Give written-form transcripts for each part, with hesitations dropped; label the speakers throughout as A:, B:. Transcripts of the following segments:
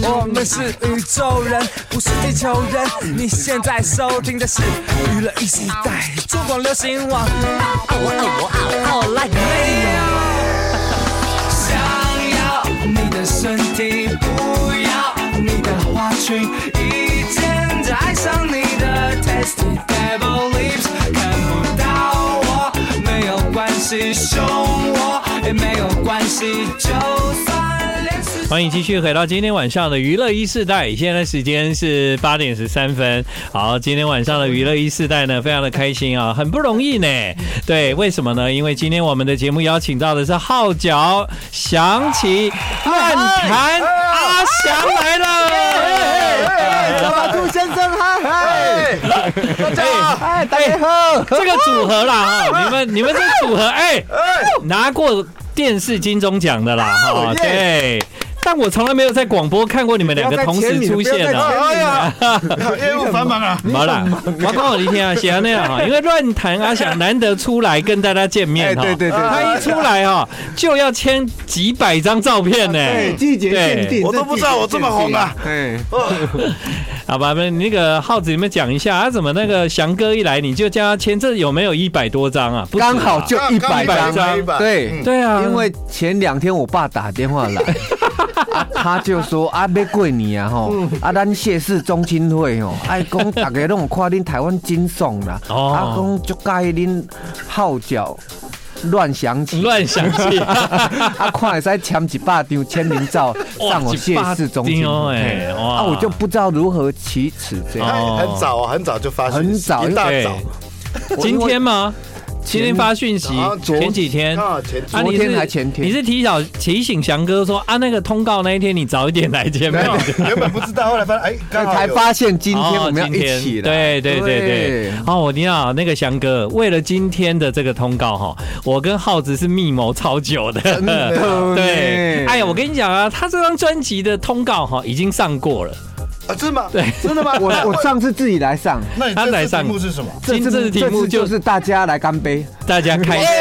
A: 我们是宇宙人，不是地球人。你现在收听的是娱乐一时代，中广流行网。Like radio。想要你的身体，不要你的花裙，一见就爱上你的 tasty devil lips。看不到我没有关系，凶我也没有关系，就算。
B: 欢迎继续回到今天晚上的娱乐一世代，现在时间是8点13分。好，今天晚上的娱乐一世代呢，非常的开心啊，很不容易呢。对，为什么呢？因为今天我们的节目邀请到的是号角响起乱弹阿翔来了。
C: 小马兔先生，嗨，大家好，大家好，
B: 这个组合啦哈，你们这组合拿过电视金钟奖的啦哈，对。但我从来没有在广播看过你们两个同时出现的。
C: 哎呀，业务繁忙啊！
B: 好了，我跟我的天啊，写成那样哈，因为乱弹阿翔难得出来跟大家见面哈，
C: 对，
B: 他一出来哈就要签几百张照片呢，
C: 对，季节限定，
D: 我都不知道我这么红啊！
B: 好吧，那个浩子，你们讲一下，他怎么那个翔哥一来你就叫他签，这有没有100多张啊？
C: 刚好就100张，
B: 对啊，
C: 因为前2天我爸打电话来。他就说啊，要过年啊吼，咱谢氏中青会吼，爱讲大家拢有看恁台湾金颂啦，啊讲就介恁号角乱响起，啊看会使签100张签名照上我谢氏中青会，啊我就不知道如何启齿这样，
D: 很早就发现，
C: 很早
D: 一大早，
B: 今天吗？今天发讯息，前几天，
C: 昨天还前天，
B: 你是提醒翔哥说啊，那个通告那一天你早一点来签名，
D: 原本不知道，后来发现
C: 才发现今天我们要一起了，
B: 对。我你好，那个翔哥为了今天的这个通告哈，我跟浩子是密谋超久的，对，哎呀，我跟你讲啊，他这张专辑的通告哈已经上过了。
D: 啊，真的吗？
B: 对，
D: 真的吗？
C: 我上次自己来上，
D: 那你这次题目是什么？
B: 这次题目
C: 就是大家来干杯，
B: 大家开心。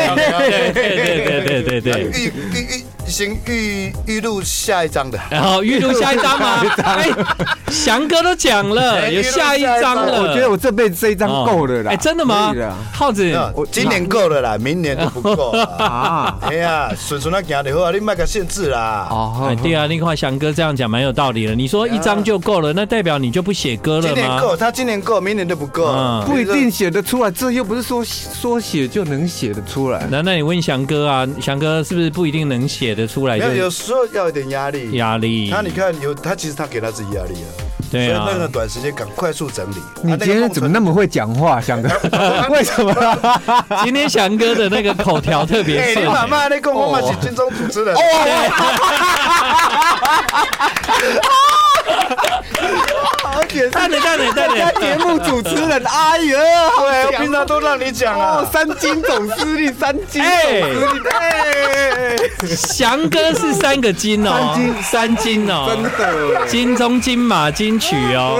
B: 对。
D: 先预录下一张的，
B: 然后预录下一张吗？翔哥都讲了，有下一张了。
C: 我觉得我这辈子这一张够了啦。
B: 真的吗？浩子，
D: 我今年够了啦，明年就不够啊。哎呀，顺顺啊行就好啊，你别给限制啦。
B: 对啊，你看翔哥这样讲蛮有道理的。你说一张就够了，那代表你就不写歌了吗？
D: 今年够，他今年够，明年就不够。
C: 不一定写得出来，这又不是说写就能写得出来。
B: 那你问翔哥啊，翔哥是不是不一定能写得出来？
D: 有时候要有点压力。那你看他其实他给他自己压力了。
B: 对啊，
D: 所以那个短时间赶快速整理。
C: 你今天怎么那么会讲话，翔哥？为什么？
B: 今天翔哥的那个口条特别顺。
D: 你妈妈，你跟我妈是军中主持人。
B: 蛋的，
C: 节目主持人，哎呀，
D: 对，我平常都让你讲啊。
C: 3金总司令，
B: 翔哥是3个金哦，3金哦，
C: 真的，
B: 金钟、金马、金曲哦，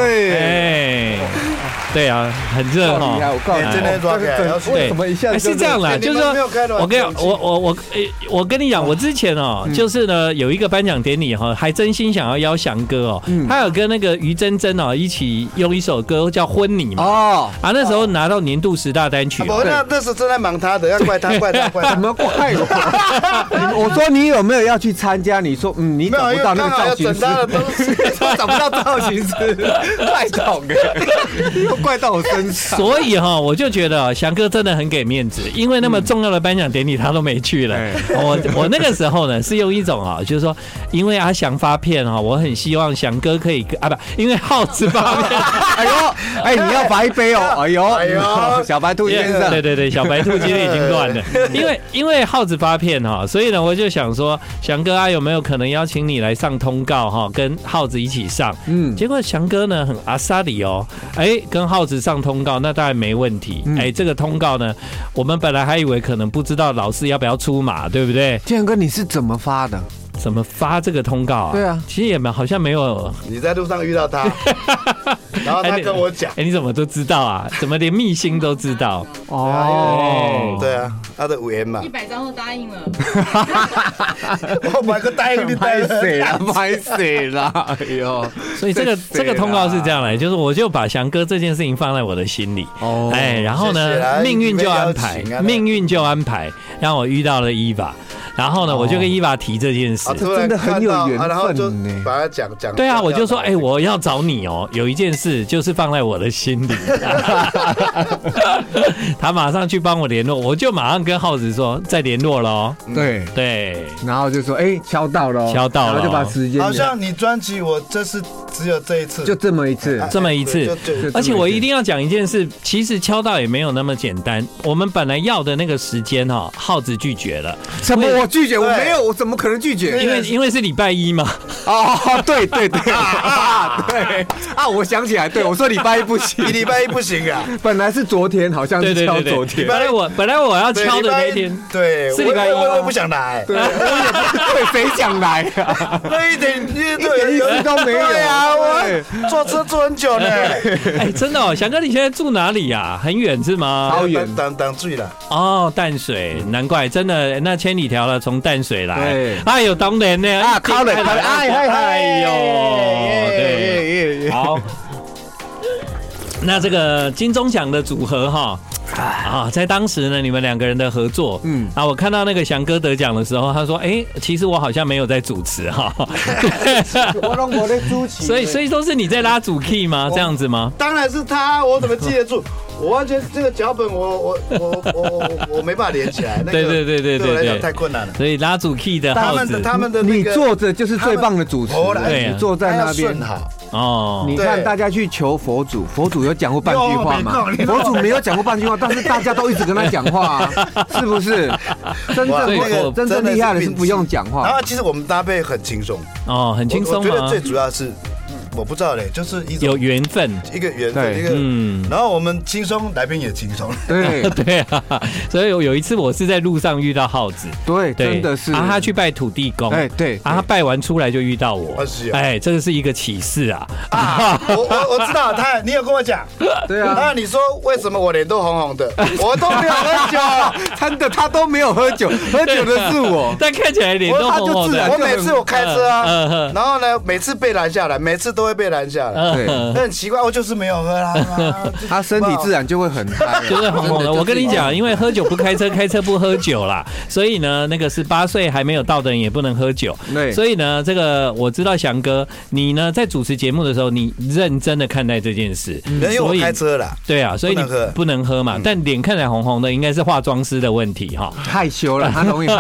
B: 对啊，很热哈。
C: 我告诉你，
D: 真的抓起来，
C: 为什么一下
B: 是这样啦？就是说，我跟你讲，我之前哦，就是呢有一个颁奖典礼哈，还真心想要邀翔哥哦，他有跟那个于真真哦一起用一首歌叫《婚礼》嘛，那时候拿到年度10大单曲。
D: 那时候正在忙他的，要怪他。
C: 怎么怪我？我说你有没有要去参加？你说你找不到那个造型师，找不到造型师，太倒霉，又怪到我身上。
B: 所以哈，我就觉得翔哥真的很给面子，因为那么重要的颁奖典礼他都没去了。我那个时候呢是用一种就是说，因为阿翔发片我很希望翔哥可以因为浩子发片，
C: 你要罚一杯哦，哎呦，小白兔先生，
B: 对，小白兔今天已经乱了，因为浩子发片所以呢我就想说，翔哥有没有可能邀请你来上通告跟浩子一起上？结果翔哥呢很阿萨里跟浩子上通告那当然没问题。这个通告呢，我们本来还以为可能不知道老师要不要出马，对不对？
C: 建哥，你是怎么发的？
B: 怎么发这个通告啊？
C: 对啊，
B: 其实也好像没有。
D: 你在路上遇到他，然后他跟我讲，
B: 你怎么都知道啊？怎么连秘辛都知道？
C: 哦，
D: 对啊，他的5M嘛
E: 100张都答应了。
D: 我买个答应你
C: 拍谁了？拍谁了？哎呦，
B: 所以这个通告是这样来，就是我就把翔哥这件事情放在我的心里，然后呢，命运就安排，让我遇到了伊娃。然后呢，我就跟伊娃提这件事，
C: 真的很有缘分，
D: 然后就把他讲。
B: 对啊，我就说，我要找你哦，有一件事就是放在我的心里。他马上去帮我联络，我就马上跟浩子说再联络咯。对，
C: 然后就说，敲到了，然后就把时间。
D: 好像你专辑我这是只有这一次，
C: 就这么一次，
B: 而且我一定要讲一件事，其实敲到也没有那么简单。我们本来要的那个时间浩子拒绝了。
C: 什么？我拒绝？我没有，我怎么可能拒绝？
B: 因为是礼拜一嘛。
C: 对我想起来，对我说礼拜一不行，
D: 礼拜一不行啊。
C: 本来是昨天，好像是敲昨天。
B: 本来我要敲的那一天，
D: 对，
B: 是礼拜一，
D: 我也不想来。
C: 对，谁想来啊？
D: 那一点
C: 一次都没有。
D: 对啊，我坐车坐很久呢。
B: 真的哦，翔哥，你现在住哪里呀？很远是吗？
C: 超远，
D: 当醉了。
B: 淡水，难怪，真的那千里迢了从淡水来。
C: 对，
B: 哎呦，当然呢，
C: 靠了，
B: 对，好。那这个金钟奖的组合在当时呢，你们2个人的合作，我看到那个翔哥得奖的时候，他说，其实我好像没有在主持
C: 我都没在主持，
B: 所以都是你在拉主 key 吗？这样子吗？
D: 当然是他，我怎么记得住？我完全这个脚本我没办法连起来，
B: 对，
D: 对我来讲太困难了。
B: 所以拉主 key 的
D: 他们的
C: 你坐着就是最棒的主持，你坐在那边
B: 好。
C: 你看大家去求佛祖，佛祖有讲过半句话吗？佛祖没有讲过半句话，但是大家都一直跟他讲话是不是？真正厉害的是不用讲话。
D: 然后其实我们搭配很轻松
B: 很轻松。
D: 我觉得最主要是。我不知道嘞，就是一种
B: 有缘分，
D: 一个缘分，一个然后我们轻松，来宾也轻松，
B: 对啊，所以有一次我是在路上遇到浩子，
C: 对，真的是，
B: 他去拜土地公，
C: 对，
B: 他拜完出来就遇到我，这个是一个启示啊，
D: 我知道你有跟我讲，
C: 对啊，
D: 那你说为什么我脸都红红的，我都没有喝酒，
C: 真的他都没有喝酒，喝酒的是我，
B: 但看起来脸都红红的，
D: 我每次我开车然后呢，每次被拦下来，每次都会被拦下来，对，很奇怪，我就是没有喝啦。
C: 他身体自然就会很嗨，
B: 就会红红的。我跟你讲，因为喝酒不开车，开车不喝酒啦，所以呢，那个18岁还没有到的人也不能喝酒。
C: 对，
B: 所以呢，这个我知道翔哥，你呢在主持节目的时候，你认真的看待这件事，
D: 因为我开车啦，
B: 对啊，所以你不能喝嘛。但脸看起来红红的，应该是化妆师的问题哈。
C: 害羞了，他容易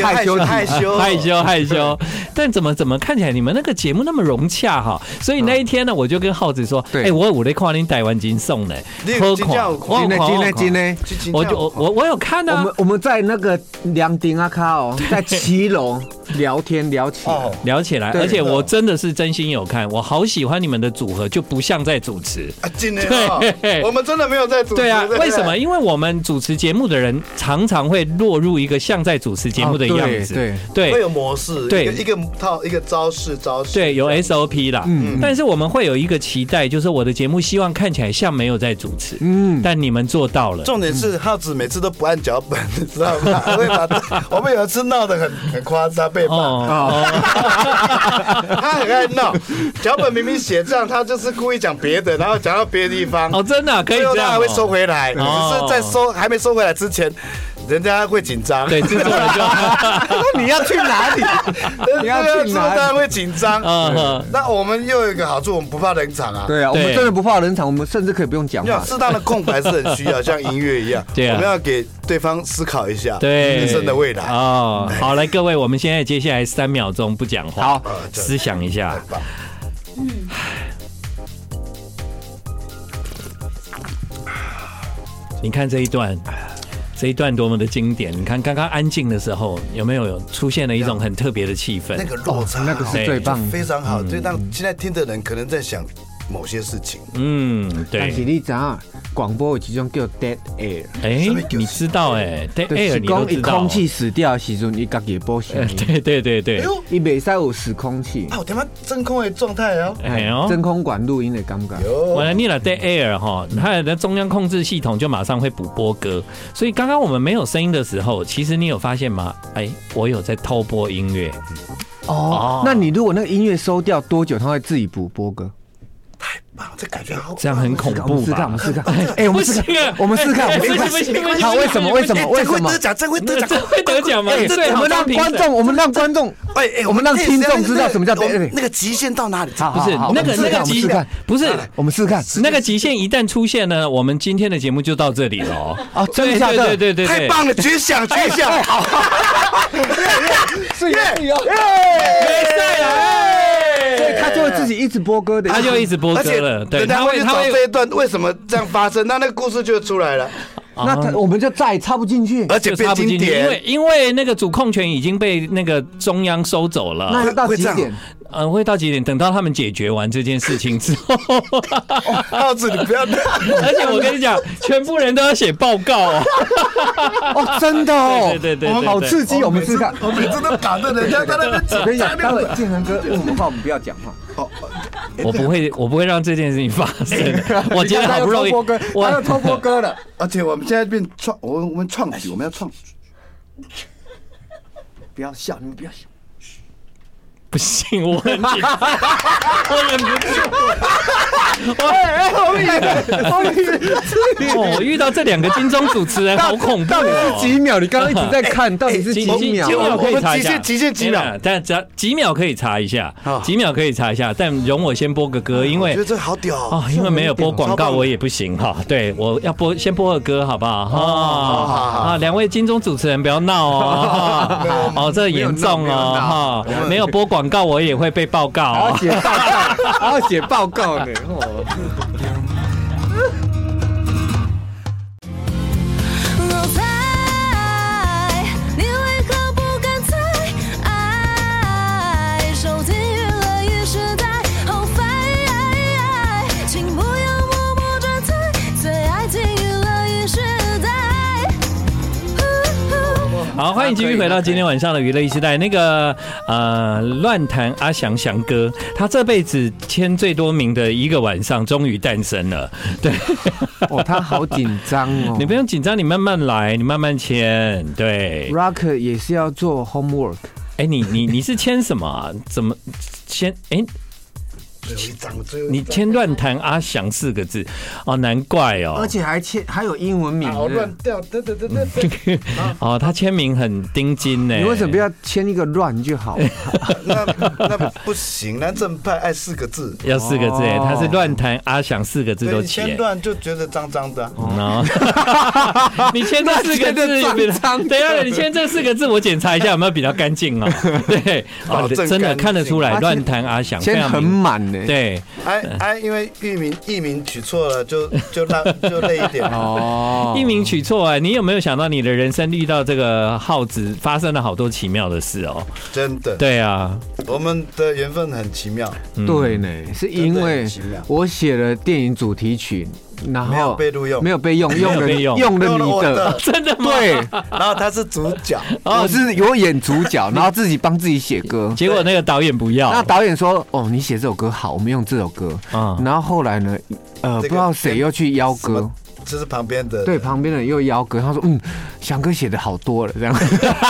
B: 害羞。但怎么看起来你们那个节目那么融洽哈？所以那一天呢，我就跟浩子说，我在看你台湾金送呢，
C: 今天，
B: 我有看啊。
C: 我们在那个凉亭啊卡在7楼聊天聊起来，
B: 而且我真的是真心有看，我好喜欢你们的组合，就不像在主持。
D: 对，我们真的没有在主持。
B: 对啊，为什么？因为我们主持节目的人常常会落入一个像在主持节目的样子，
D: 对，会有模式，对，一个套一个招式，
B: 对，有 SOP 啦。但是我们会有一个期待，就是我的节目希望看起来像没有在主持，但你们做到了。
D: 重点是浩子每次都不按脚本，你知道吗？我们有一次闹得很夸张，被骂。他很爱闹，脚本明明写这样，他就是故意讲别的，然后讲到别的地方。
B: 真的可以这样，
D: 最后他还会收回来，只是在还没收回来之前。人家会紧张，
B: 对，制作人就
C: 你要去哪里？
D: 你要去哪里？当然会紧张。那我们又有一个好处，我们不怕冷场啊。
C: 对啊，我们真的不怕冷场，我们甚至可以不用讲话。
D: 适当的空白是很需要，像音乐一样。对啊，我们要给对方思考一下人生的未来。
B: 好，来各位，我们现在接下来3秒钟不讲话，好，思想一下。你看这一段多么的经典！你看刚刚安静的时候，有没有出现了一种很特别的气氛？
D: 那个落差，
C: 那个是最棒，
D: 非常好，就让现在听的人可能在想某些事情。
B: 对。
C: 但是你知道， 广播有一种叫 dead air，
B: 你知道dead air 你都知道。
C: 空气死掉的时阵，你自己播声音。
B: 对，
C: 伊袂使有死空气。
D: 有点真空的状态哦。
C: 真空管录音的感觉。
B: 完了，你了 dead air 哈，它的中央控制系统就马上会补播歌。所以刚刚我们没有声音的时候，其实你有发现吗？我有在偷播音乐。
C: 那你如果那个音乐收掉多久，它会自己补播歌？
D: 太棒，这感觉好，
B: 这样很恐怖吧？
C: 我们试看，我们试看，好，为什么？
D: 真会得奖，
B: 这会得奖吗？
C: 我们让观众，我们让听众知道什么叫
D: 那个极限到哪里？
B: 不是那个极限，不是
C: 我们试看，
B: 那个极限一旦出现呢，我们今天的节目就到这里了。
C: 真的假的？
B: 对，
D: 太棒了，绝响！好，
C: 是耶！所以他就会自己一直播歌的，
B: 他就一直播歌了。对，
D: 他会找这一段为什么这样发生，那个故事就出来了。
C: 那我们就再也插不进去，
D: 而且变经典，
B: 因为那个主控权已经被那个中央收走了。
C: 那到几点？
B: 会到几点？等到他们解决完这件事情之后，
D: 耗子你不要。
B: 而且我跟你讲，全部人都要写报告
C: 真的哦，
B: 对，
C: 好刺激！我们试看，
D: 我每次都搞得人家在那边
C: 我跟你讲，待会建恒哥问我们话，我们不要讲话。
B: 我不会让这件事情发生。我今天好不容易，
C: 我要偷播歌了，
D: 而且我们现在变我们创举，我们要创举。
C: 不要笑，你们不要笑。
B: 不行，我很紧张，我忍不住。我遇到这两个金钟主持人好恐怖。
C: 到底是几秒？你刚刚一直在看，到底是几秒？
B: 可以查一下，
D: 极限几秒？
B: 但几秒可以查一下，几秒可以查一下。但容我先播个歌，因为
D: 我觉得这好屌
B: 哦，因为没有播广告我也不行哈。对，我要先播个歌，好不好？好，两位金钟主持人不要闹哦，这严重哦哈，没有播广告我也会被报告，
C: 还要写报告呢。
B: 好，欢迎继续回到今天晚上的娱乐一时代。那个乱弹阿翔翔哥，他这辈子签最多名的一个晚上终于诞生了。对，
C: 他好紧张哦。
B: 你不用紧张，你慢慢来，你慢慢签。对
C: ，Rock 也是要做 homework。
B: 你是签什么啊？怎么签？你签乱弹阿翔4个字哦，难怪哦，
C: 而且还有英文名，
D: 乱掉，对。
B: 哦，他签名很钉金呢。
C: 你为什么不要签一个乱就好？
D: 那不行，那正派爱4个字，
B: 要4个字哎，他是乱弹阿翔4个字都签，
D: 签乱就觉得脏脏的。
B: 你签这4个字脏，等一下你签这4个字，我检查一下有没有比较干净哦。对，真的看得出来，乱弹阿翔
C: 签很满。
B: 对，
D: 因为艺名取错了，就累一点
B: 哦。艺名取错你有没有想到你的人生遇到这个浩子，发生了好多奇妙的事哦？
D: 真的，
B: 对啊，
D: 我们的缘分很奇妙。
C: 对呢，是因为我写了电影主题曲。然后
D: 没有被录用，
C: 没有被用了你的，
B: 真的吗？
C: 对，
D: 然后他是主角，
C: 我是有演主角，然后自己帮自己写歌，
B: 结果那个导演不要，
C: 那导演说：“哦，你写这首歌好，我们用这首歌。”然后后来呢，不知道谁又去邀歌。
D: 就是旁边的，
C: 对，旁边的人又邀歌，他说：“翔哥写的好多了。”这样，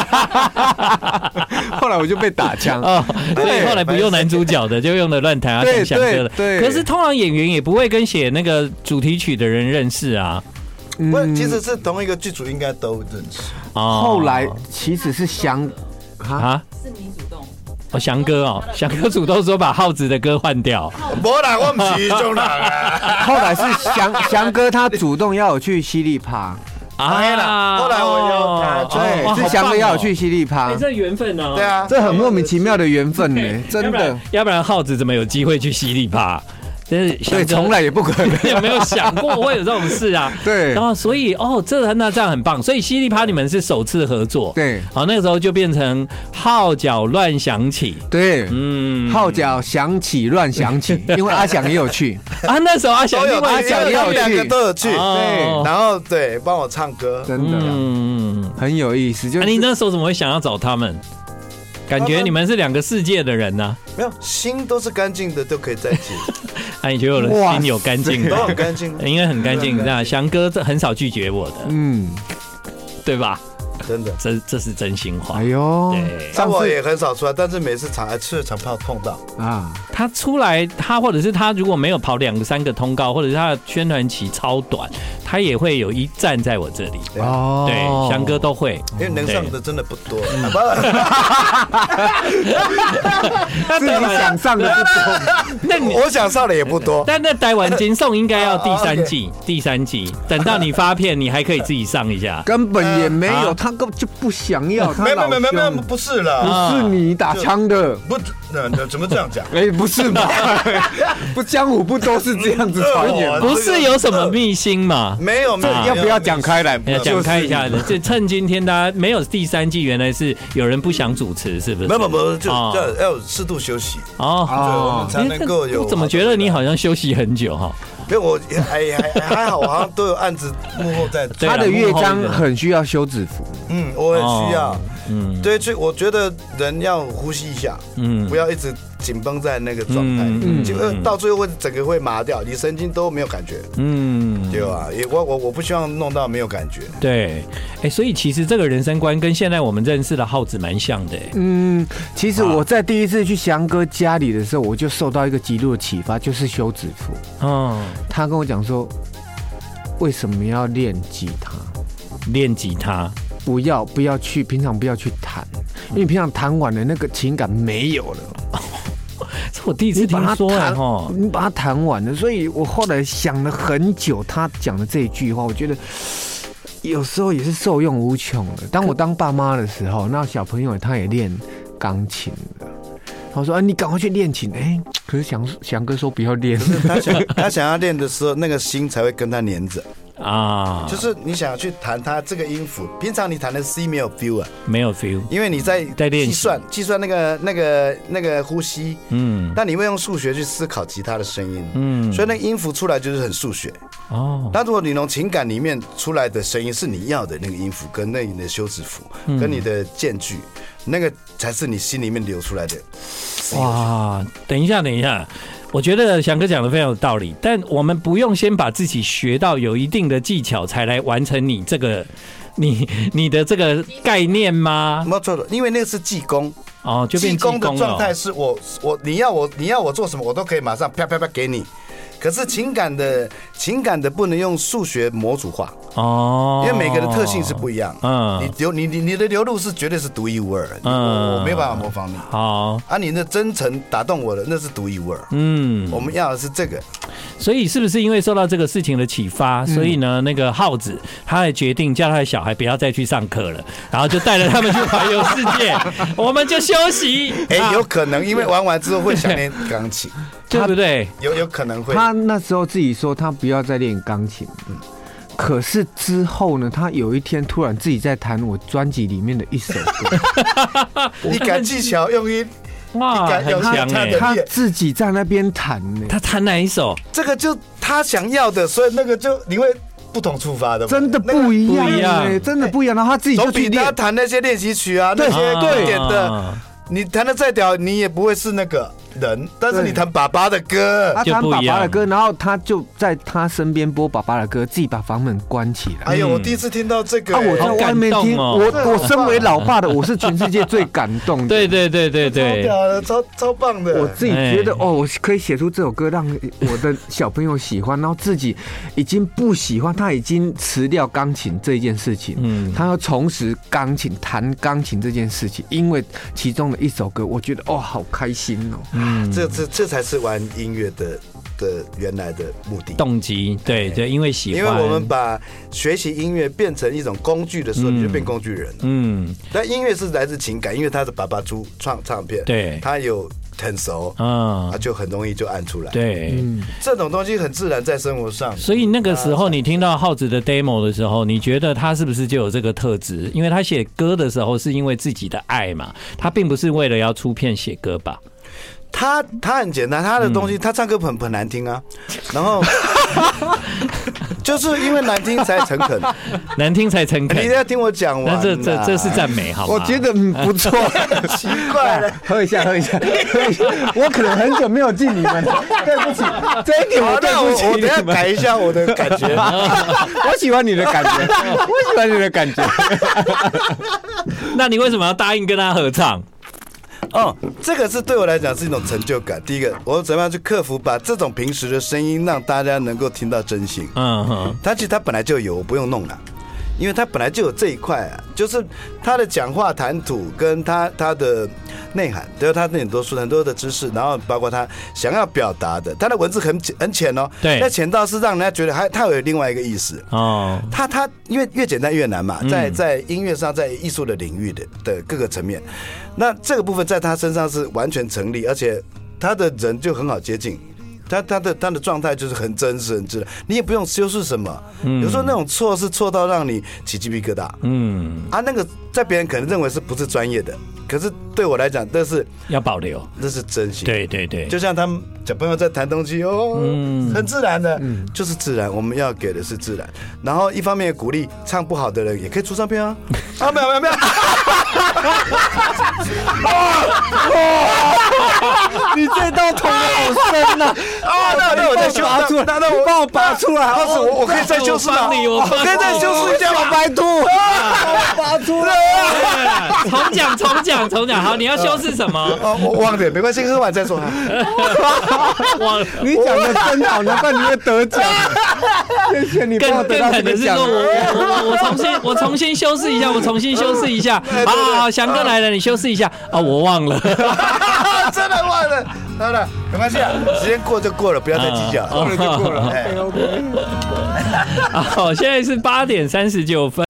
C: 后来我就被打枪
B: 所以后来不用男主角的，就用了乱弹阿翔哥的。对，可是通常演员也不会跟写那个主题曲的人认识啊。
D: 其实是同一个剧组，应该都认识。
C: 后来其实是是
E: 你主动。
B: 翔哥主动说把浩子的歌换掉。
D: 没啦，我不是这种人啊。
C: 后来是翔哥他主动要我去犀利趴。
D: 后来我有他，
C: 对，是翔哥要我去犀利趴。
B: 这缘分哦。
D: 对啊，
C: 这很莫名其妙的缘分呢，真的。
B: 要不然浩子怎么有机会去犀利趴？ 对，
C: 从来也不可能，
B: 有没有想过会有这种事啊？
C: 对，
B: 然后所以那这样很棒，所以犀利趴你们是首次合作，
C: 对，
B: 好，那个时候就变成号角乱响起，
C: 对，号角响起乱响起，因为阿翔也有去
B: 啊，那时候阿翔也
D: 有去，两个都有去，
C: 对，
D: 然后对帮我唱歌，
C: 真的，很有意思。就
B: 你那时候怎么会想要找他们？感觉你们是两个世界的人呢？
D: 没有，心都是干净的，都可以在一起。
B: 你觉得我的心有干净？
D: 都很干净，
B: 应该很干净。那翔哥这很少拒绝我的，对吧？
D: 真的，
B: 这是真心话。
C: 哎呦，
D: 但我也很少出来，但是每次吃了常怕碰到
B: 啊。他出来，或者是他如果没有跑2个3个通告，或者是他的宣传期超短，他也会有一站在我这里。哦，对，翔哥都会，
D: 因为能上的真的不多。
C: 自己想上的不多，
D: 那我想上的也不多。
B: 但那台湾金颂应该要第3季，等到你发片，你还可以自己上一下。
C: 根本也没有，他根本就不想要。
D: 没有，不是啦，
C: 不是你打枪的，
D: 不，怎么这样讲？
C: 不是嘛？不，江湖不都是这样子传言？
B: 不是有什么秘辛嘛？
D: 没有，
C: 要不要讲开来？
B: 讲开一下的，就趁今天大家没有第3季，原来是有人不想主持，是不是？
D: 没有，就要适度休息哦，我们才能够有。
B: 我怎么觉得你好像休息很久哈？
D: 因为我还好，我好像都有案子幕后在。
C: 他的乐章很需要休止符，
D: 我很需要，对，所以我觉得人要呼吸一下，不要一直紧绷在那个状态，到最后会整个会麻掉，你神经都没有感觉，对吧？我不希望弄到没有感觉。
B: 对，所以其实这个人生观跟现在我们认识的浩子蛮像的。
C: 其实我在第一次去翔哥家里的时候，我就受到一个极度的启发，就是休止符。他跟我讲说，为什么要练吉他？
B: 练吉他，
C: 不要去，平常不要去弹，因为平常弹完了那个情感没有了。
B: 这我第一次听说
C: 你把它弹完了，所以我后来想了很久，他讲的这一句话，我觉得有时候也是受用无穷的。当我当爸妈的时候，那小朋友他也练钢琴的。他说：“你赶快去练琴。”可是翔哥说不要练。
D: 他想要练的时候，那个心才会跟他黏着啊。就是你想要去弹他这个音符，平常你弹的 C 没有 feel 啊，
B: 没有 feel，
D: 因为你在计算那个呼吸，那你会用数学去思考吉他的声音，所以那个音符出来就是很数学哦。那如果你从情感里面出来的声音是你要的那个音符，跟那你的休止符，跟你的间距。那个才是你心里面流出来的。
B: 哇，等一下，我觉得翔哥讲的非常有道理，但我们不用先把自己学到有一定的技巧，才来完成你这个你的这个概念吗？
D: 没有错的，因为那个是技工
B: 哦，就变
D: 技工的状态是你要我做什么，我都可以马上啪啪啪给你。可是情感的不能用数学模组化哦，因为每个人的特性是不一样。你的流露是绝对是独一无二，我没办法模仿你。好啊，你的真诚打动我的那是独一无二。我们要的是这个。
B: 所以是不是因为受到这个事情的启发，所以呢，那个浩子他也决定叫他的小孩不要再去上课了，然后就带着他们去环游世界，我们就休息。
D: 有可能因为玩完之后会想念钢琴。
B: 对不对？
D: 有可能会。
C: 他那时候自己说他不要再练钢琴，可是之后呢，他有一天突然自己在弹我专辑里面的一首歌。
D: 你敢技巧用音？
B: 哇，很强哎！
C: 他自己在那边弹呢。
B: 他弹哪一首？
D: 这个就他想要的，所以那个就你会不同触发的，
C: 真的不一样，真的不一样。然后他自己就去练，
D: 他弹那些练习曲啊，那些经典的，你弹的再屌，你也不会是那个。但是你弹爸爸的歌，
C: 他弹爸爸的歌，然后他就在他身边播爸爸的歌，自己把房门关起来。
D: 哎呦，我第一次听到这个，
C: 我在外面听，我身为老爸的，我是全世界最感动的。
B: 对，
D: 超屌的，超棒的。
C: 我自己觉得我可以写出这首歌，让我的小朋友喜欢，然后自己已经不喜欢，他已经辞掉钢琴这件事情，他要重拾钢琴，弹钢琴这件事情，因为其中的一首歌，我觉得好开心哦。
D: 这才是玩音乐的原来的目的
B: 动机，对，因为喜欢，
D: 因为我们把学习音乐变成一种工具的时候，你就变工具人。但音乐是来自情感，因为他的爸爸出唱片，
B: 对，
D: 他有很熟，就很容易就按出来。
B: 对，
D: 这种东西很自然在生活上。
B: 所以那个时候你听到浩子的 demo 的时候，你觉得他是不是就有这个特质？因为他写歌的时候是因为自己的爱嘛，他并不是为了要出片写歌吧？
D: 他很简单，他的东西他唱歌很难听啊，然后就是因为难听才诚恳，
B: 难听才诚恳。
D: 你要听我讲完，
B: 那这是赞美，好吗？
C: 我觉得不错，
D: 奇怪了，
C: 喝一下，我可能很久没有进你们，对不起，这一点我对不起你们。
D: 我等一下改一下我的感觉，
C: 我喜欢你的感觉，我喜欢你的感觉。
B: 那你为什么要答应跟他合唱？
D: 这个是对我来讲是一种成就感。第一个，我怎么样去克服把这种平时的声音让大家能够听到真心。其实他本来就有，我不用弄了，因为他本来就有这一块啊，就是他的讲话谈吐跟他的内涵，都有他很多的知识，然后包括他想要表达的，他的文字很浅哦，
B: 对，
D: 那浅到是让人家觉得他有另外一个意思哦。他因为越简单越难嘛，在音乐上，在艺术的领域的各个层面，那这个部分在他身上是完全成立，而且他的人就很好接近。他的状态就是很真实、很自然，你也不用修饰什么。有时候那种错是错到让你起鸡皮疙瘩。那个在别人可能认为是不是专业的，可是对我来讲，那是
B: 要保留，
D: 那是真心。
B: 对对对，
D: 就像他们小朋友在谈东西很自然的，就是自然。我们要给的是自然，然后一方面鼓励唱不好的人也可以出唱片啊。没有。
C: 你这道捅得好深呐！
D: 那我再修拔出来，那我帮我拔出来，我可以再修饰吗？我可以再修饰一下吗？
C: 白兔，我拔出来。
B: 重讲，好，你要修饰什么？
D: 我忘了，没关系，喝完再说。
C: 你讲的真好，难怪你会得奖。谢谢你帮我得到这个奖。
B: 我重新修饰一下，好，翔哥来了，你修饰一下。我忘了，
D: 真的忘了。好了，没关系啊，时间过就过了，不要再计较，过了就过了。
B: 好，现在是8:39。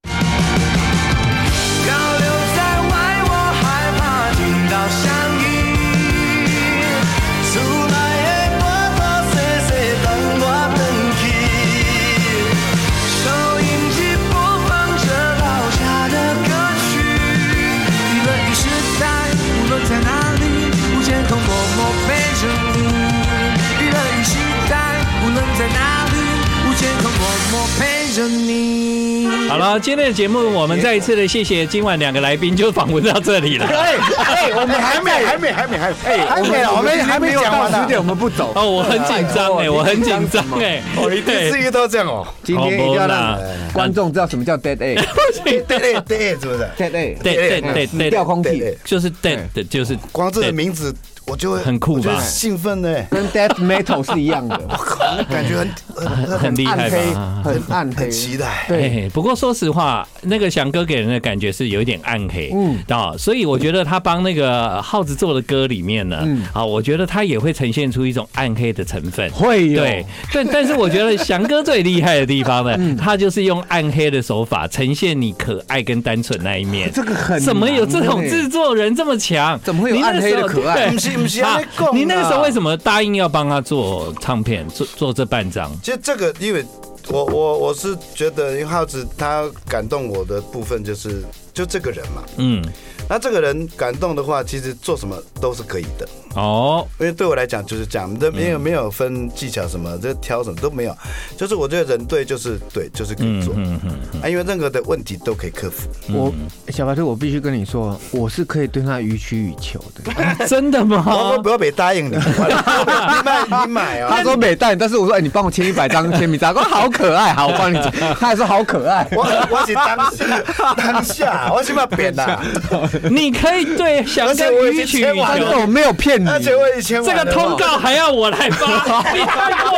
B: 好了，今天的节目我们再一次的谢谢今晚2个来宾，就访问到这里了。
D: 我们还没，我们还没讲完
C: 10点我们不走。
B: 我很紧张我很紧张
D: 你第4个都这样哦。
C: 今天一定要让观众知道什么叫 dead
D: air。dead air 是不是
C: ？dead air， 掉空气，
B: 就是 dead， 就是
D: 光这个名字。我就会
B: 很酷吧，
D: 兴奋呢，
C: 跟 death metal 是一样的。
D: 我靠，感觉
B: 很厉害
C: 吧，很暗黑，
D: 很期待。
B: 对，不过说实话，那个翔哥给人的感觉是有一点暗黑，所以我觉得他帮那个浩子做的歌里面呢，我觉得他也会呈现出一种暗黑的成分。
C: 会有，
B: 对，但是我觉得翔哥最厉害的地方呢，他就是用暗黑的手法呈现你可爱跟单纯那一面。
C: 这个很
B: 怎么有这种制作人这么强？
C: 怎么会有暗黑的可爱？
B: 你那个时候为什么答应要帮他做唱片，做这半张？
D: 其实这个，因为我是觉得，因为浩子他感动我的部分就这个人嘛，那这个人感动的话，其实做什么都是可以的。因为对我来讲就是这样，没有分技巧什么，这挑什么都没有，就是我觉得人对就是对，就是可以做，因为任何的问题都可以克服。
C: 小白兔，我必须跟你说，我是可以对他予取予求的。
B: 真的吗？
D: 我不要没答应你，你买啊！
C: 他说没答应，但是我说，你帮我签100张签名照，好可爱，好，我帮你签。他还说好可爱，
D: 我是当下，我起码变啦。
B: 你可以对翔哥予取予求，
C: 我没有骗你。
D: 而且我以前
B: 这个通告还要我来发，你太过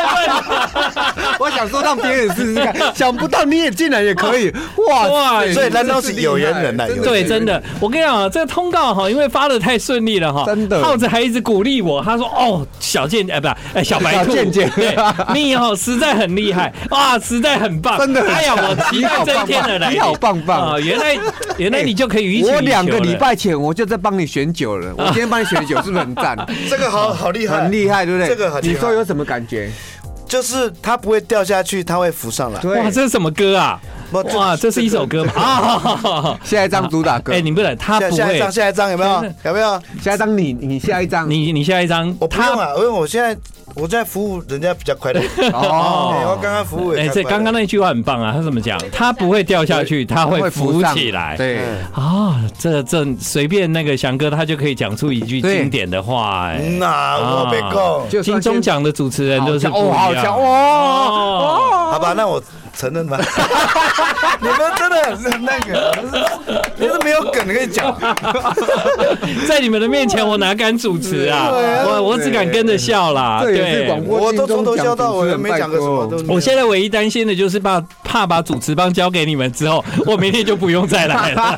C: 我想说让别人试试看，想不到你也竟然也可以，哇！
D: 所以难道是有缘人啊？
B: 对，真的，我跟你讲啊，这个通告哈，因为发的太顺利了哈，
C: 真的，
B: 浩子还一直鼓励我，他说哦，小白兔，对，你实在很厉害，哇，实在很棒，
C: 真的，
B: 哎呀，我期待这一天的来临，
C: 你好棒啊！
B: 原来你就可以予取予求了。
C: 我2个礼拜前我就在帮你选酒了，我今天帮你选酒，是不是很赞？
D: 这个好厉害，
C: 很厉害，对不对？
D: 这个很厉害。
C: 你说有什么感觉？
D: 就是它不会掉下去，它会浮上来。
B: 哇，这是什么歌啊？哇，这是一首歌吗？啊，
C: 下一张主打歌。
B: 哎，你不能，他不会。
D: 下一张有没有？有没有？
C: 下一张你下一张，
B: 你下一张。
D: 我不用啊，因为我现在服务人家比较快乐。哦，我刚刚服务也。
B: 这刚刚那句话很棒啊，他怎么讲？他不会掉下去，他会浮起来。
C: 对
B: 啊，这随便那个翔哥他就可以讲出一句经典的话。哎，
D: 那我没够。
B: 金钟奖的主持人都是不一样。
C: 好强哦！
D: 好吧，那我承认吧。你们真的很那个，你是没有梗可以讲。
B: 在你们的面前，我哪敢主持啊？我只敢跟着笑啦。对，
D: 我都从头笑到尾，没讲个什么都。
B: 我现在唯一担心的就是怕把主持棒交给你们之后，我明天就不用再来了。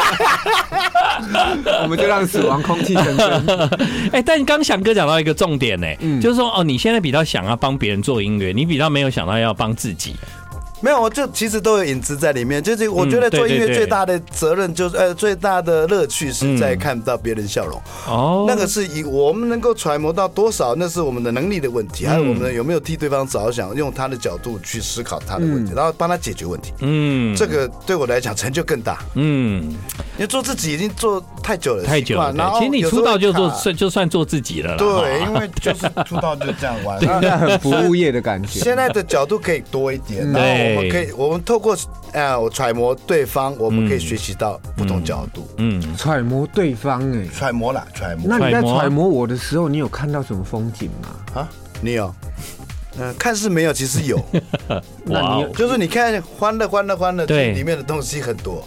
C: 我们就让死亡空气成真。
B: 哎，但刚翔哥讲到一个重点呢，就是说哦，你现在比较想要帮别人做音乐，你比较没有想到要帮自己。
D: 没有，我就其实都有影子在里面。就是我觉得做音乐最大的责任就是最大的乐趣是在看到别人笑容。哦，那个是以我们能够揣摩到多少，那是我们的能力的问题，还有我们有没有替对方着想，用他的角度去思考他的问题，然后帮他解决问题。这个对我来讲成就更大。因为做自己已经做太久了，
B: 太久了。其实你出道就算做自己了啦。
D: 对，因为就是出道就这样玩，
C: 现在很服务业的感觉。
D: 现在的角度可以多一点，对。我们透过我揣摩对方，我们可以学习到不同角度。
C: 揣摩对方，
D: 揣摩啦，揣摩。
C: 那你在揣摩我的时候，你有看到什么风景吗？
D: 啊，你有？看似没有，其实有。
C: 那你
D: 就是你看欢乐，对，里面的东西很多。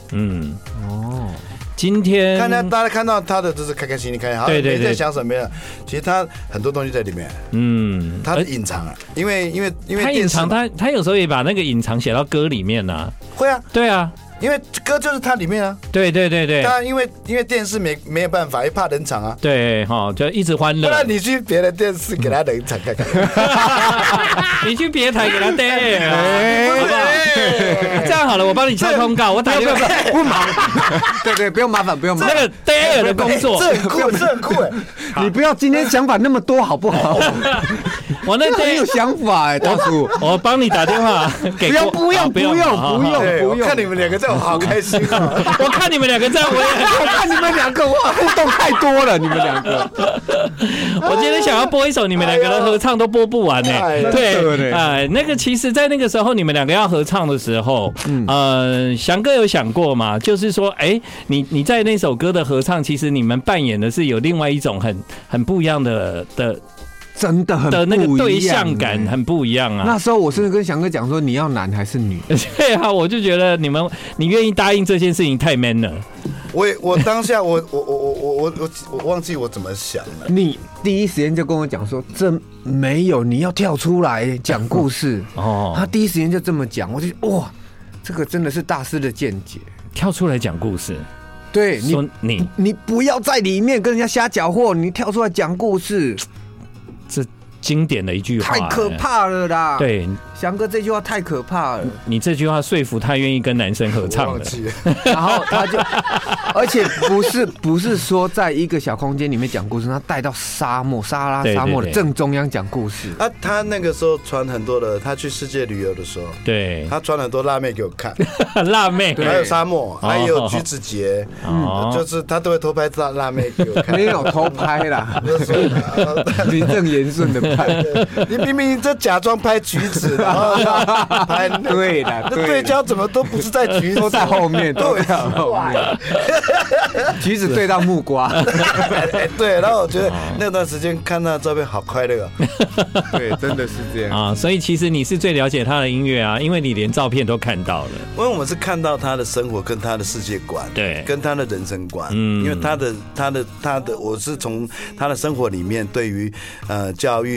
B: 今天
D: 大家看到他的都是开开心心，看好没在想什么呀？其实他很多东西在里面。他的隐藏啊，因为
B: 他隐藏，他有时候也把那个隐藏写到歌里面啊。
D: 会啊，
B: 对啊。
D: 因为歌就是它里面啊，
B: 对。
D: 当然，因为电视没有办法，也怕冷场啊。
B: 对，就一直欢乐。
D: 不然你去别的电视给他冷场看看。
B: 你去别台给他逮，好不好？这样好了，我帮你敲通告，我打电话
C: 不忙。对，不用麻烦，不用麻烦。
B: 那个戴尔的工作，
D: 这很酷哎！
C: 你不要今天想法那么多好不好？
B: 我那
C: 很有想法哎，大叔，
B: 我帮你打电话给。
C: 不用，
D: 看你们两个在。我好开心啊！
B: 我看你们两个在，
C: 我看你们两个哇，互动太多了，你们两个。
B: 我今天想要播一首你们两个的合唱都播不完呢。对，那个其实，在那个时候你们两个要合唱的时候，翔哥有想过吗？就是说，你在那首歌的合唱，其实你们扮演的是有另外一种很不一样的。
C: 真的很
B: 的那个对象感很不一样啊！
C: 那时候我甚至跟翔哥讲说，你要男还是女？
B: 对啊，我就觉得你愿意答应这件事情太 man 了。
D: 我当下我忘记我怎么想了。
C: 你第一时间就跟我讲说，这没有，你要跳出来讲故事。他第一时间就这么讲，我就哇，这个真的是大师的见解，
B: 跳出来讲故事。
C: 对你不要在里面跟人家瞎搅和，你跳出来讲故事。
B: 这经典的一句话，
C: 太可怕了啦！
B: 对，
C: 翔哥这句话太可怕了。
B: 你这句话说服他愿意跟男生合唱了，
C: 然后他就，而且不是说在一个小空间里面讲故事，他带到撒哈拉沙漠的正中央讲故事。
D: 他那个时候传很多的，他去世界旅游的时候，
B: 对，
D: 他传很多辣妹给我看，
B: 辣妹，
D: 还有沙漠，还有橘子节，就是他都会偷拍辣妹给我看。
C: 没有偷拍啦，名正言顺的。
D: 你明明就假装拍橘子，然后拍
C: 对的，
D: 那对焦怎么都不是在橘子，
C: 都在后面，都在后面。橘子对到木瓜，
D: 对。然后我觉得那段时间看他的照片好快乐啊，
C: 对，真的是这样
B: 啊。所以其实你是最了解他的音乐啊，因为你连照片都看到了。
D: 因为我们是看到他的生活跟他的世界观，对，跟他的人生观。因为他的，我是从他的生活里面对于教育。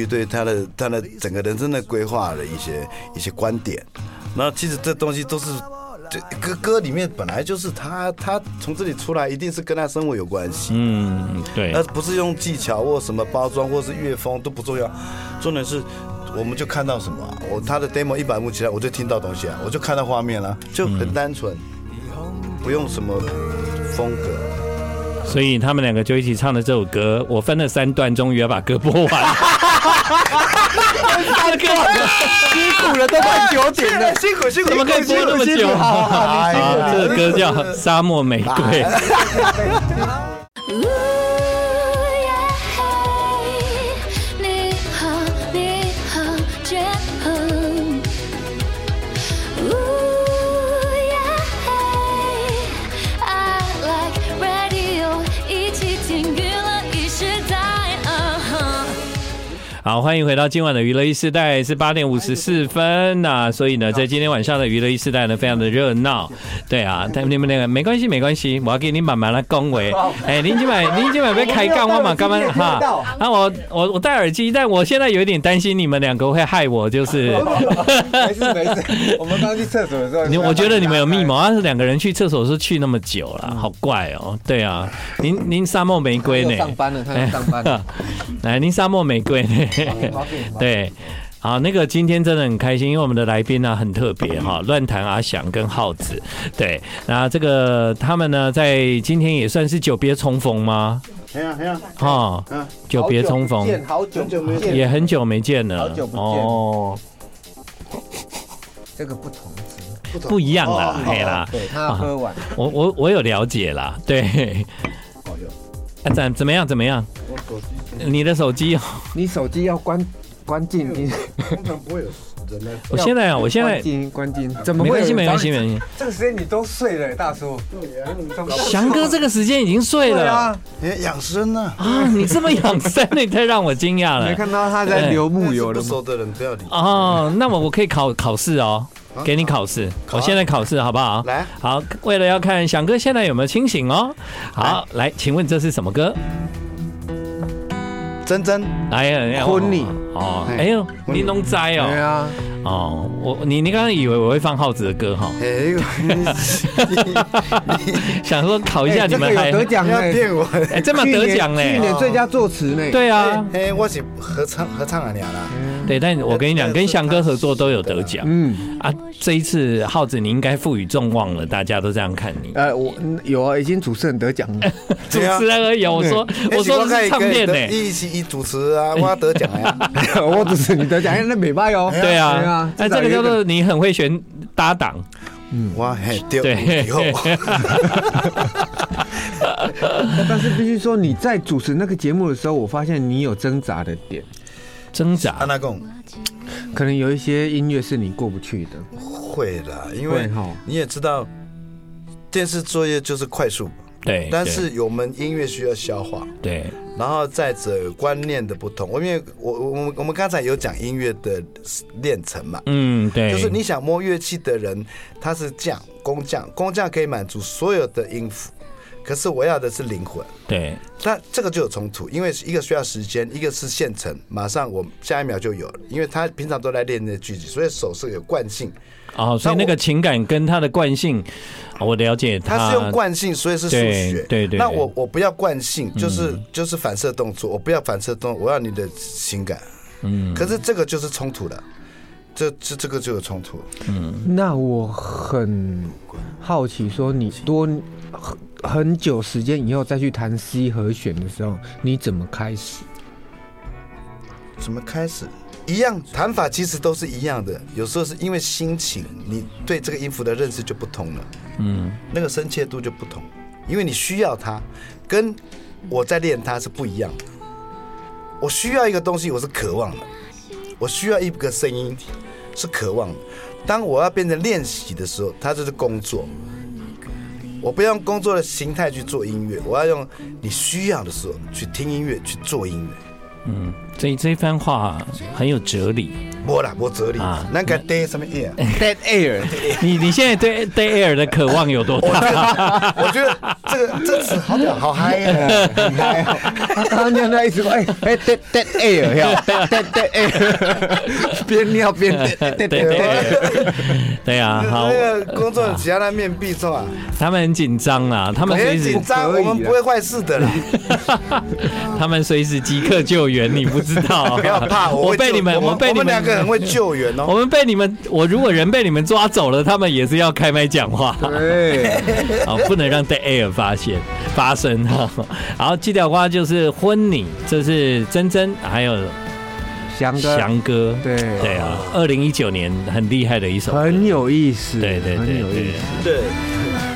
D: 于对他的整个人生的规划的一些观点。那其实这东西都是歌里面本来就是他从这里出来，一定是跟他生活有关系。
B: 对，
D: 而不是用技巧或什么包装或是乐风都不重要，重点是我们就看到什么他的 demo 100幕起来，我就听到东西我就看到画面了，就很单纯，不用什么风格。
B: 所以他们两个就一起唱的这首歌，我分了3段，终于要把歌播完。
C: 辛苦了，都快9点了，
D: 辛苦，
B: 怎么可以播那么久？好，这个歌叫《沙漠玫瑰》。好，欢迎回到今晚的娱乐一世代，是8点54分呐。所以呢，在今天晚上的娱乐一世代呢，非常的热闹。对啊，但你们那个没关系，我要给你慢慢来恭维。您今晚被开杠，我嘛干嘛哈？我戴耳机，但我现在有一点担心你们两个会害我，就是。
C: 没事，我们刚去厕所的时候，
B: 我觉得你们有密谋，但是2个人去厕所是去那么久了，好怪哦。对啊，您沙漠玫瑰呢？
C: 上班了，他上班了。
B: 来，您沙漠玫瑰呢？对，好，那个今天真的很开心，因为我们的来宾呢很特别哈，乱弹阿翔跟浩子，对，那这个他们呢在今天也算是久别重逢吗？哈，久别重逢，
C: 好久没见，
B: 也很久没见了，
C: 好久不见
B: 哦，
C: 这个不同词，
B: 不一样啦，嘿啦，
C: 对他喝完，
B: 我有了解啦，对，怎么样？你的手机，
C: 你手机要关静音。
D: 通常不会有人来。
B: 我现在
C: 关静，怎么会？
B: 没关系。
C: 这个时间你都睡了，大叔。
B: 翔哥这个时间已经睡了，
D: 养生呢？
B: 啊，你这么养生，你太让我惊讶了。
C: 没看到他在流木油了吗？
D: 不熟的人不要理。
B: 哦，那我可以考试哦。给你考试，我现在考试好不好？
D: 来，
B: 好，为了要看翔哥现在有没有清醒哦。好，来，请问这是什么歌？
D: 真，
B: 哎呀，
C: 婚礼
B: 哦，哎呦，你弄栽哦，
C: 对啊，
B: 哦，你刚刚以为我会放浩子的歌哈？想说考一下你们还
C: 得奖呢，
D: 骗我，
B: 这么得奖呢？
C: 去年最佳作词呢？
B: 对啊，
D: 我是合唱啊你啦。
B: 对，但我跟你讲，跟翔哥合作都有得奖。这一次浩子你应该赋予众望了，大家都这样看你。
C: 我有啊，已经主持人得奖了，
B: 主持人而已。我说是唱片呢，
D: 一主持啊，我得奖呀，
C: 我主持你得奖，那美拜哦。
B: 对啊，那这个叫做你很会选搭档。
D: 哇，对。
C: 但是必须说，你在主持那个节目的时候，我发现你有挣扎的点。
B: 挣扎？
D: 安娜贡，
C: 可能有一些音乐是你过不去的。
D: 会啦，因为你也知道，电视作业就是快速。
B: 对，
D: 但是我们音乐需要消化，
B: 对，
D: 然后再者观念的不同，因为我们刚才有讲音乐的练成嘛，
B: 对，
D: 就是你想摸乐器的人，他是工匠可以满足所有的音符，可是我要的是灵魂，
B: 对，
D: 那这个就有冲突，因为一个需要时间，一个是现成，马上我下一秒就有了，因为他平常都在练那句子，所以手是有惯性。
B: 哦，所以那个情感跟他的惯性，我了解
D: 他是用惯性，所以是数学。对。那我不要惯性，就是反射动作，我不要反射动作，我要你的情感。可是这个就是冲突了，这个就有冲突。
C: 那我很好奇，说你很久时间以后再去弹 C 和弦的时候，你怎么开始？
D: 怎么开始？一样，弹法其实都是一样的，有时候是因为心情，你对这个音符的认识就不同了，那个深切度就不同，因为你需要它，跟我在练它是不一样的。我需要一个东西，我是渴望的，我需要一个声音是渴望的。当我要变成练习的时候，它就是工作。我不要用工作的形态去做音乐，我要用你需要的时候去听音乐，去做音乐。
B: 这一番话很有哲理。
D: 没啦，没哲理。那个 dead 什么
C: air？dead air。
B: 你现在对 dead air 的渴望有多大？
D: 我觉得这词好屌，好嗨呀，很嗨。
C: 他刚刚那一直说，dead air 要 dead air， 边尿边 dead air。
B: 对啊，好。
D: 那个工作人其他的面壁错啊，
B: 他们很紧张啊，他们随时
D: 紧张，我们不会坏事的啦。
B: 他们随时即刻救援，你不知道。
D: 不要怕，我被你们两个人会救援哦。
B: 我们被你们，我如果人被你们抓走了，他们也是要开麦讲话。
C: 对，
B: 好，不能让 dead air 发生哈。好，鸡条瓜就是婚礼，这是珍珍还有翔哥，对啊，2019年很厉害的一首歌，
C: 很有意思，
B: 对，
C: 很有意思，
D: 对。